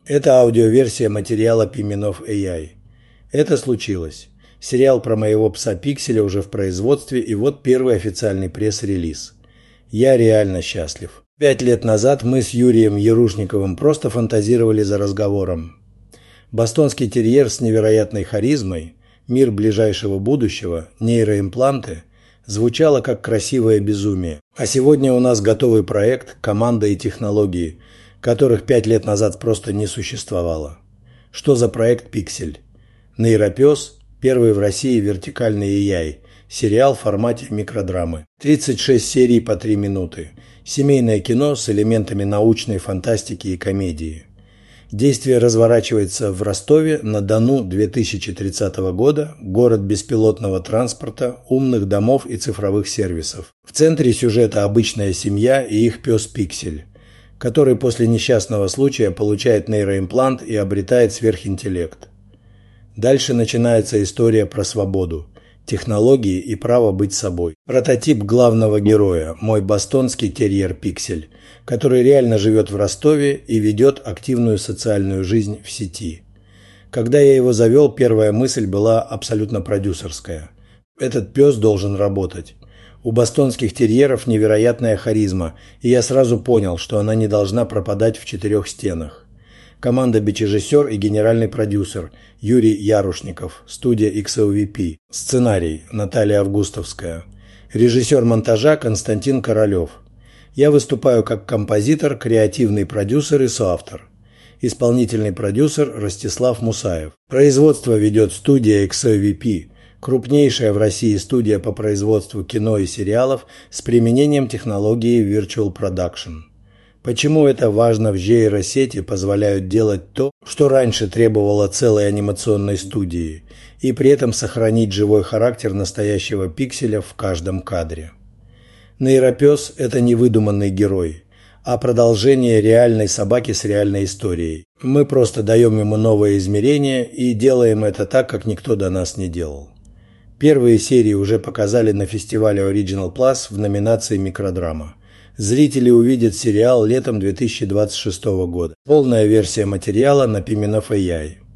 Это аудиоверсия материала Пименов AI. Это случилось. Сериал про моего пса Пикселя уже в производстве, и вот первый официальный пресс-релиз. Я реально счастлив. 5 лет назад мы с Юрием Ярушниковым просто фантазировали за разговором. Бостонский терьер с невероятной харизмой, мир ближайшего будущего, нейроимпланты звучало как красивое безумие. А сегодня у нас готовый проект, команда и технологии, которых 5 лет назад просто не существовало. Что за проект «Пиксель»? Нейропес – первый в России вертикальный AI, сериал в формате микродрамы. 36 серий по 3 минуты. Семейное кино с элементами научной фантастики и комедии. Действие разворачивается в Ростове-на-Дону 2030 года, город беспилотного транспорта, умных домов и цифровых сервисов. В центре сюжета обычная семья и их пес Пиксель, который после несчастного случая получает нейроимплант и обретает сверхинтеллект. Дальше начинается история про свободу, технологии и право быть собой. Прототип главного героя – мой бостонский терьер Пиксель, который реально живет в Ростове и ведет активную социальную жизнь в сети. Когда я его завел, первая мысль была абсолютно продюсерская. Этот пес должен работать. У бостонских терьеров невероятная харизма, и я сразу понял, что она не должна пропадать в 4 стенах. Команда «Бичрежиссер» и генеральный продюсер Юрий Ярушников, студия XOVP. Сценарий Наталья Августовская. Режиссер монтажа Константин Королев. Я выступаю как композитор, креативный продюсер и соавтор. Исполнительный продюсер Ростислав Мусаев. Производство ведет студия XOVP, крупнейшая в России студия по производству кино и сериалов с применением технологии Virtual Production. Почему это важно в нейросети позволяют делать то, что раньше требовало целой анимационной студии, и при этом сохранить живой характер настоящего пикселя в каждом кадре. Нейропес – это не выдуманный герой, а продолжение реальной собаки с реальной историей. Мы просто даем ему новое измерение и делаем это так, как никто до нас не делал. Первые серии уже показали на фестивале Original Plus в номинации «Микродрама». Зрители увидят сериал летом 2026 года. Полная версия материала на Пименов AI.